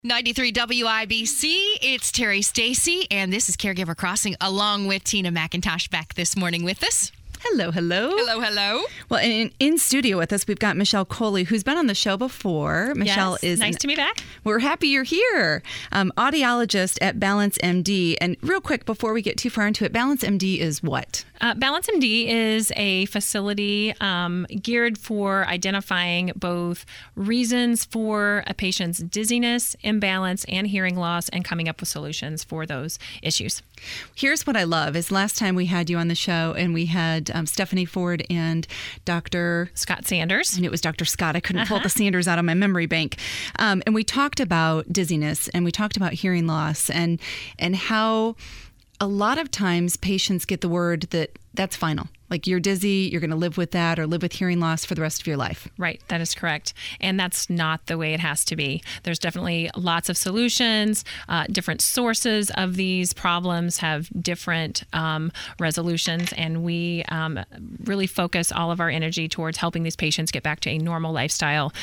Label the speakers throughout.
Speaker 1: 93 WIBC, it's Terry Stacy, and this is Caregiver Crossing along with Tina McIntosh back this morning with us.
Speaker 2: Hello, hello.
Speaker 1: Hello, hello.
Speaker 2: Well, in studio with us, we've got Michelle Coley, who's been on the show before. Michelle is
Speaker 3: nice to be back.
Speaker 2: We're happy you're here. Audiologist at Balance MD. And real quick, before we get too far into it, Balance MD is what?
Speaker 3: Balance MD is a facility geared for identifying both reasons for a patient's dizziness, imbalance, and hearing loss, and coming up with solutions for those issues.
Speaker 2: Here's what I love is last time we had you on the show and we had Stephanie Ford and Dr.
Speaker 3: Scott Sanders.
Speaker 2: And it was Dr. Scott. I couldn't pull the Sanders out of my memory bank. And we talked about dizziness and we talked about hearing loss and how a lot of times patients get the word that that's final. Like you're dizzy, you're going to live with that or live with hearing loss for the rest of your life.
Speaker 3: Right, that is correct. And that's not the way it has to be. There's definitely lots of solutions. Different sources of these problems have different resolutions. And we really focus all of our energy towards helping these patients get back to a normal lifestyle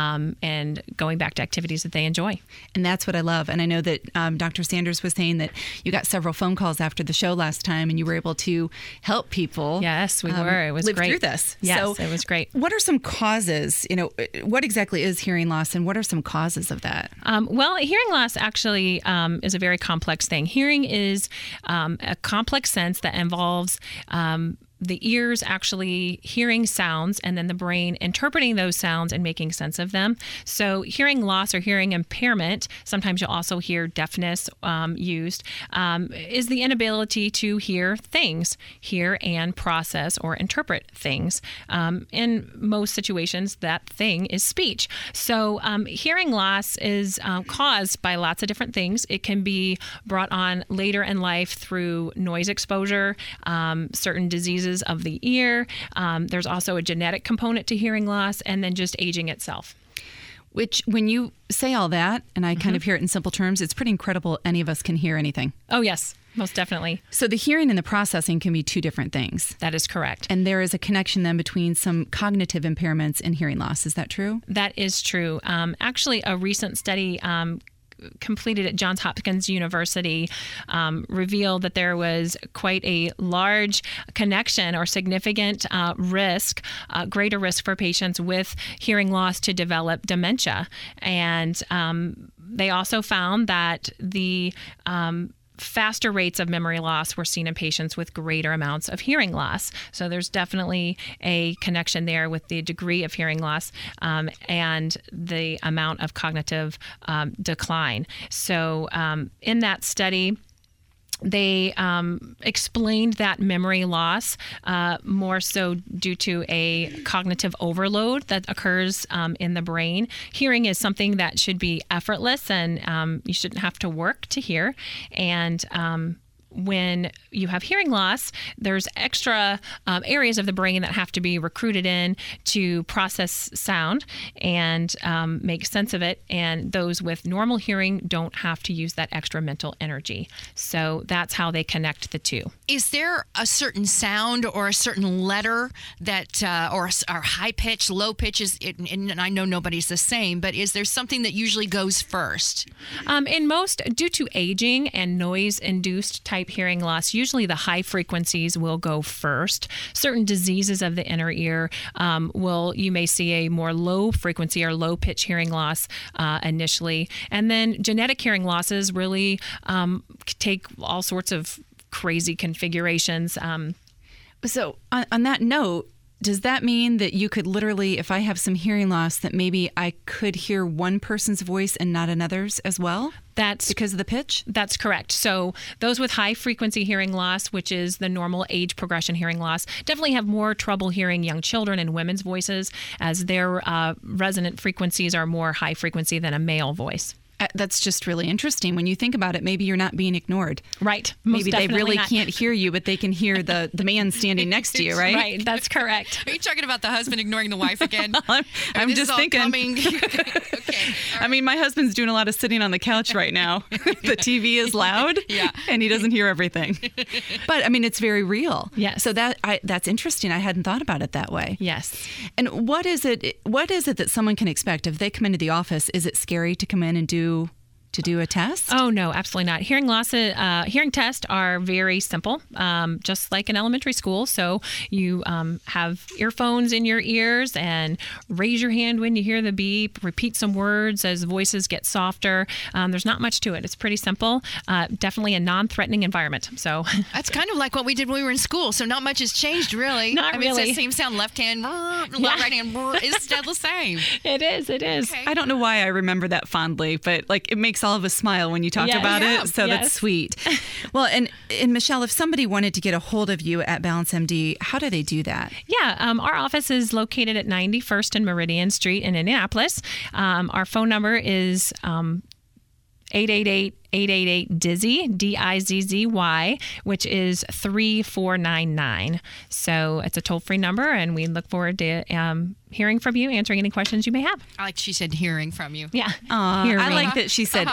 Speaker 3: and going back to activities that they enjoy.
Speaker 2: And that's what I love. And I know that Dr. Sanders was saying that you got several phone calls after the show last time and you were able to help people.
Speaker 3: Yes, we were. It was
Speaker 2: live
Speaker 3: great.
Speaker 2: through this.
Speaker 3: Yes,
Speaker 2: so
Speaker 3: it was great.
Speaker 2: What are some causes? What exactly is hearing loss, and what are some causes of that?
Speaker 3: Well, hearing loss actually is a very complex thing. Hearing is a complex sense that involves the ears actually hearing sounds and then the brain interpreting those sounds and making sense of them. So hearing loss or hearing impairment, sometimes you'll also hear deafness used, is the inability to hear things, hear and process or interpret things. In most situations, that thing is speech. So hearing loss is caused by lots of different things. It can be brought on later in life through noise exposure, certain diseases of the ear. There's also a genetic component to hearing loss, and then just aging itself.
Speaker 2: Which, when you say all that, and I kind of hear it in simple terms, it's pretty incredible any of us can hear anything.
Speaker 3: Oh, yes, most definitely.
Speaker 2: So the hearing and the processing can be two different things.
Speaker 3: That is correct.
Speaker 2: And there is a connection then between some cognitive impairments and hearing loss. Is that true?
Speaker 3: That is true. Actually, a recent study completed at Johns Hopkins University revealed that there was quite a large connection or significant risk, greater risk for patients with hearing loss to develop dementia. And they also found that the faster rates of memory loss were seen in patients with greater amounts of hearing loss. So there's definitely a connection there with the degree of hearing loss and the amount of cognitive decline. So in that study, they explained that memory loss more so due to a cognitive overload that occurs in the brain. Hearing is something that should be effortless and you shouldn't have to work to hear. And when you have hearing loss, there's extra areas of the brain that have to be recruited in to process sound and make sense of it. And those with normal hearing don't have to use that extra mental energy. So that's how they connect the two.
Speaker 1: Is there a certain sound or a certain letter that, or high pitch, low pitches, and I know nobody's the same, but is there something that usually goes first?
Speaker 3: In most, due to aging and noise-induced type hearing loss, usually the high frequencies will go first. Certain diseases of the inner ear you may see a more low frequency or low pitch hearing loss initially. And then genetic hearing losses really take all sorts of crazy configurations.
Speaker 2: So on that note, does that mean that you could literally, if I have some hearing loss, that maybe I could hear one person's voice and not another's as well?
Speaker 3: That's
Speaker 2: because of the pitch?
Speaker 3: That's correct. So those with high frequency hearing loss, which is the normal age progression hearing loss, definitely have more trouble hearing young children and women's voices as their resonant frequencies are more high frequency than a male voice.
Speaker 2: That's just really interesting. When you think about it, maybe you're not being ignored.
Speaker 3: Right.
Speaker 2: Maybe they really can't hear you, but they can hear the man standing next to you, right?
Speaker 3: Right. That's correct.
Speaker 1: Are you talking about the husband ignoring the wife again?
Speaker 2: I'm just thinking.
Speaker 1: Okay.
Speaker 2: I mean, my husband's doing a lot of sitting on the couch right now. The TV is loud, and he doesn't hear everything. But I mean, it's very real.
Speaker 3: Yes.
Speaker 2: So that's interesting. I hadn't thought about it that way.
Speaker 3: Yes.
Speaker 2: And what is it that someone can expect if they come into the office? Is it scary to come in and do to do a test?
Speaker 3: Oh, no, absolutely not. Hearing loss, hearing tests are very simple, just like in elementary school. So you have earphones in your ears and raise your hand when you hear the beep, repeat some words as voices get softer. There's not much to it. It's pretty simple. Definitely a non-threatening environment. So
Speaker 1: that's kind of like what we did when we were in school. So not much has changed, really.
Speaker 3: Not really.
Speaker 1: It's the same sound, left hand, right hand, it's still the same.
Speaker 3: It is.
Speaker 1: Okay.
Speaker 2: I don't know why I remember that fondly, but like it makes all of us smile when you talk about it. So that's sweet. Well, and Michelle, if somebody wanted to get a hold of you at Balance MD, how do they do that?
Speaker 3: Yeah, our office is located at 91st and Meridian Street in Indianapolis. Our phone number is 888-888-DIZZY, DIZZY, which is 3499. So it's a toll-free number, and we look forward to hearing from you, answering any questions you may have.
Speaker 1: I like she said hearing from you.
Speaker 3: Yeah.
Speaker 2: I like that she said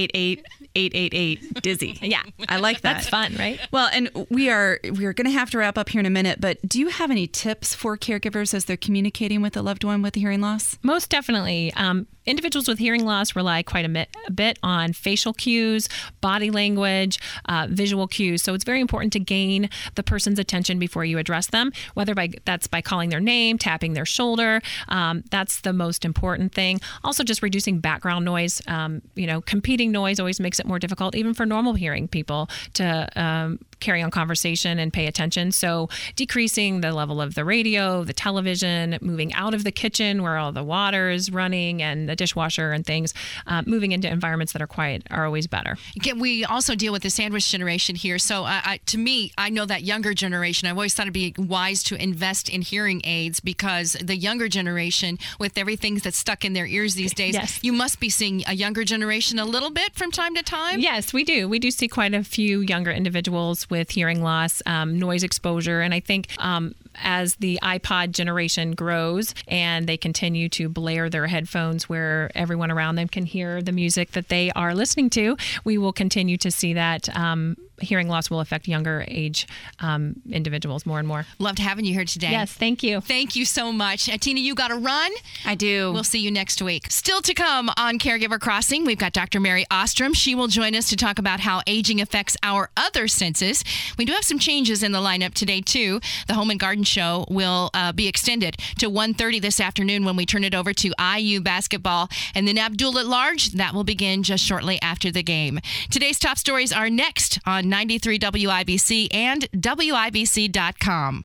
Speaker 2: 888-888-DIZZY.
Speaker 3: Yeah.
Speaker 2: I like that.
Speaker 3: That's fun, right?
Speaker 2: Well, and we're going to have to wrap up here in a minute, but do you have any tips for caregivers as they're communicating with a loved one with hearing loss?
Speaker 3: Most definitely. Individuals with hearing loss rely quite a bit on facial cues, body language, visual cues. So it's very important to gain the person's attention before you address them, whether that's by calling their name, tapping their shoulder. That's the most important thing. Also, just reducing background noise. Competing noise always makes it more difficult, even for normal hearing people, to carry on conversation and pay attention. So decreasing the level of the radio, the television, moving out of the kitchen where all the water is running and the dishwasher and things, moving into environments that are quiet are always better.
Speaker 1: We also deal with the sandwich generation here. So to me, I know that younger generation, I've always thought it'd be wise to invest in hearing aids because the younger generation, with everything that's stuck in their ears these days,
Speaker 3: Yes.
Speaker 1: You must be seeing a younger generation a little bit from time to time?
Speaker 3: Yes, we do. We do see quite a few younger individuals with hearing loss, noise exposure. And I think as the iPod generation grows and they continue to blare their headphones where everyone around them can hear the music that they are listening to, we will continue to see that hearing loss will affect younger age individuals more and more.
Speaker 1: Loved having you here today.
Speaker 3: Yes, thank you.
Speaker 1: Thank you so much. Tina, you got to run.
Speaker 2: I do.
Speaker 1: We'll see you next week. Still to come on Caregiver Crossing, we've got Dr. Mary Ostrom. She will join us to talk about how aging affects our other senses. We do have some changes in the lineup today, too. The Home and Garden Show will be extended to 1:30 this afternoon when we turn it over to IU basketball. And then Abdul at Large, that will begin just shortly after the game. Today's top stories are next on 93 WIBC and WIBC.com.